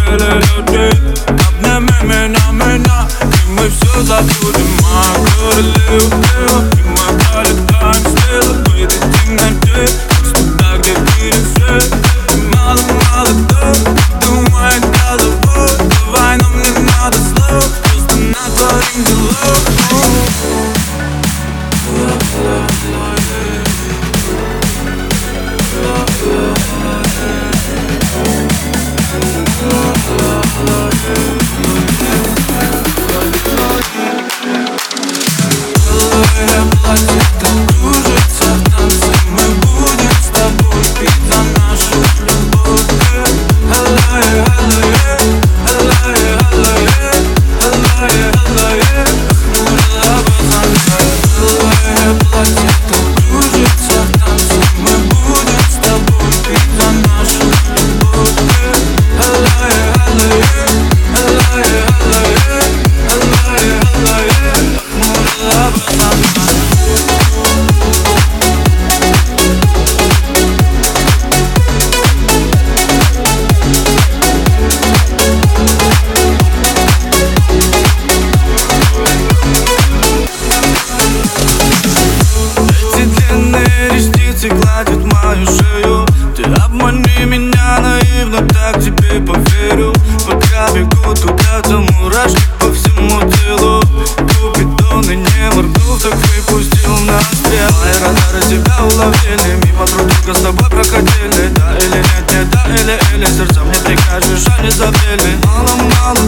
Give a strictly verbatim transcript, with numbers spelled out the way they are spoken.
были люди. Обними меня, меня, и мы все забудем. Моя королева, и мы пролетаем смело по этой темноте. Туда, где в мире все мало-мало кто думает головой. Давай, нам не надо слов, просто натворим делов. Гладит мою шею. Ты обмани меня наивно, так тебе поверю. Пока бегу туда, то мурашки по всему телу. Купидон и не моргнув, так выпустил на стрел. Мои радары тебя уловили, мимо друг друга с тобой проходили. Да или нет, нет, да или или, сердца мне прикажешь, а не забили. Мало-мало